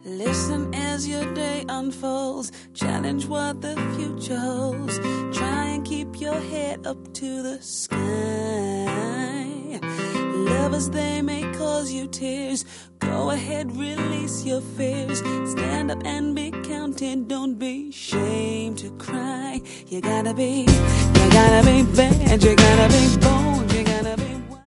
Listen as your day unfolds. Challenge what the future holds. Try and keep your head up to the sky. Lovers, they may cause you tears. Go ahead, release your fears. Stand up and be counted. Don't be ashamed to cry. You gotta be bad. You gotta be bold.